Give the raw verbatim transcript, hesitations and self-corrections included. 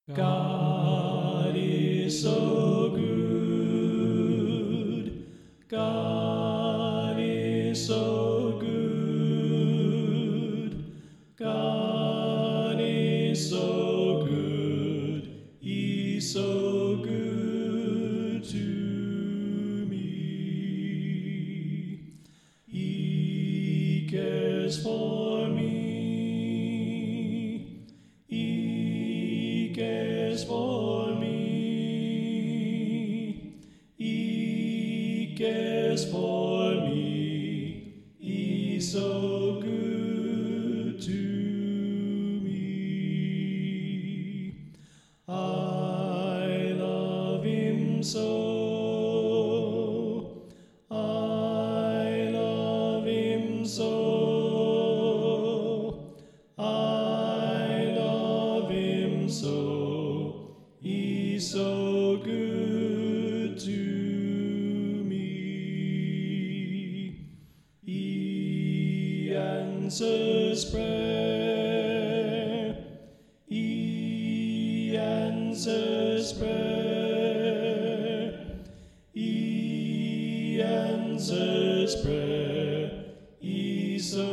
God is so good. God is so good. God is so good. He's so good to me. He cares for me. He cares for me. He cares for me. He's so good to me. I love him so. I love him so. I love him so. He's so good to me. He answers prayer. He answers prayer. He answers prayer. He's so